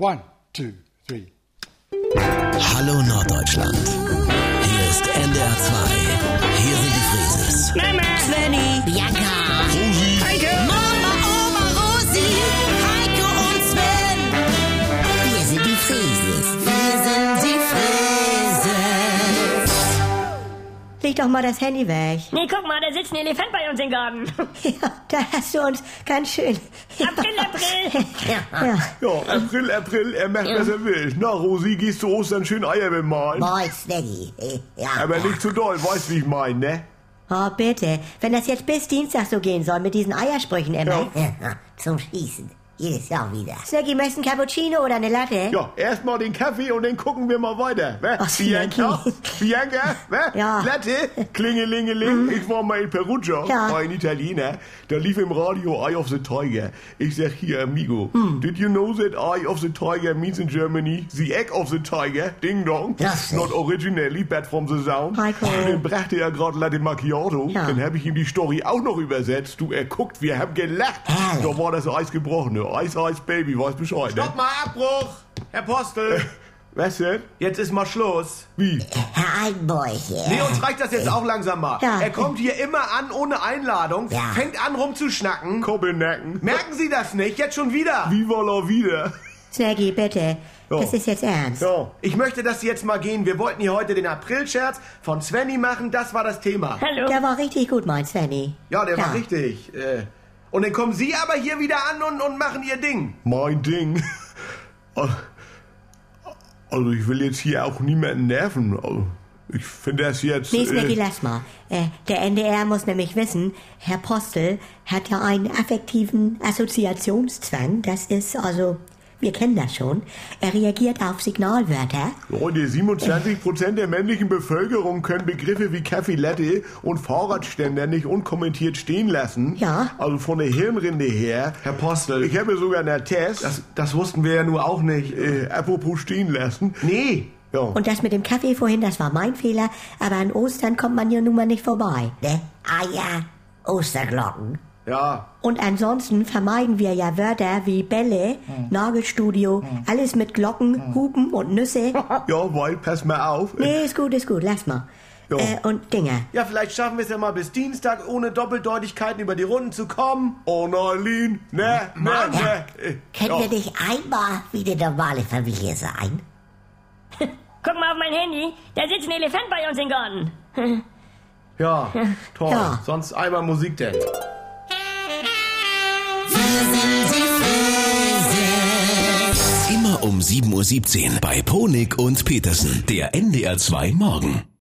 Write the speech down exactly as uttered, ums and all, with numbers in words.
One, two, three. Hallo Norddeutschland. Hier ist N D R zwei. Hier sind die Frieses. Mama, Svenny, Bianca, Rosi, Heike, Mama, Oma, Rosi, Heiko und Sven. Wir sind die Frieses. Wir sind die Frieses. Leg doch mal das Handy weg. Nee, guck mal, da sitzt ein Elefant bei uns im Garten. Ja, da hast du uns ganz schön. April, April. Ja. Ja, April, April, er macht, was er will. Na, Rosi, gehst du Ostern schön Eier bemalen? Moin, Svenny. Ja. Aber nicht zu doll, weißt wie ich mein, ne? Oh, bitte. Wenn das jetzt bis Dienstag so gehen soll mit diesen Eiersprüchen immer. Ja, zum Schießen. Jedes Jahr wieder. Snaggy, möchtest du ein Cappuccino oder eine Latte? Ja, erstmal den Kaffee und dann gucken wir mal weiter. Ne? Ach, Bianca, Snaggy. Bianca, ne? Ja. Latte, Klingelingeling. Ich war mal in Perugia, Ja. bei einem Italiener. Da lief im Radio Eye of the Tiger. Ich sag hier, amigo, did you know that Eye of the Tiger means in Germany the egg of the tiger? Ding dong. Das Not originally, but from the sound. Heiko. Und dann brachte er gerade Latte Macchiato. Ja. Dann habe ich ihm die Story auch noch übersetzt. Du, er guckt, wir haben gelacht. Herrlich. Da war das Eis gebrochen. Ne? Eis, Eis, Baby, weiß Bescheid. Ne? Stopp mal, Abbruch! Herr Postel, Was denn? jetzt ist mal Schluss. Wie? Herr Einbäuche. Nee, uns reicht das jetzt auch langsam mal. Ja. Er kommt hier immer an ohne Einladung, Ja. fängt an rumzuschnacken. Koppelnacken. Merken Sie das nicht? Jetzt schon wieder. Viva la vida. Snaggy, bitte. Ja. Das ist jetzt ernst. Ja. Ich möchte, dass Sie jetzt mal gehen. Wir wollten hier heute den Aprilscherz von Svenny machen. Das war das Thema. Hallo. Der war richtig gut, mein Svenny. Ja, der Ja. war richtig. Äh, Und dann kommen Sie aber hier wieder an und, und machen Ihr Ding. Mein Ding. Also ich will jetzt hier auch niemanden nerven. Also ich finde das jetzt... Nee, Snaggy, äh, lass mal. Äh, der N D R muss nämlich wissen, Herr Postel hat ja einen affektiven Assoziationszwang. Das ist also, wir kennen das schon. Er reagiert auf Signalwörter. Leute, siebenundzwanzig Prozent der männlichen Bevölkerung können Begriffe wie Kaffee Latte und Fahrradständer nicht unkommentiert stehen lassen. Ja. Also von der Hirnrinde her. Herr Postel, Ich habe sogar einen Attest. das, das wussten wir ja nur auch nicht. äh, apropos stehen lassen. Nee. Ja. Und das mit dem Kaffee vorhin, das war mein Fehler. Aber an Ostern kommt man ja nun mal nicht vorbei. Ne? Eier, Osterglocken. Ja. Und ansonsten vermeiden wir ja Wörter wie Bälle, Nagelstudio, alles mit Glocken, Hupen und Nüsse. Ja, weil, pass mal auf. Nee, ist gut, ist gut, lass mal. Ja. Äh, und Dinger. Ja, vielleicht schaffen wir es ja mal bis Dienstag, ohne Doppeldeutigkeiten über die Runden zu kommen. Oh, Narlin. Ne, ne, Mann. ne. Äh, Können ja. wir nicht einmal wie eine normale Familie sein? Guck mal auf mein Handy. Da sitzt ein Elefant bei uns im Garten. Ja, toll. Ja. Sonst einmal Musik denn. immer um sieben Uhr siebzehn bei Ponik und Petersen, der N D R zwei Morgen.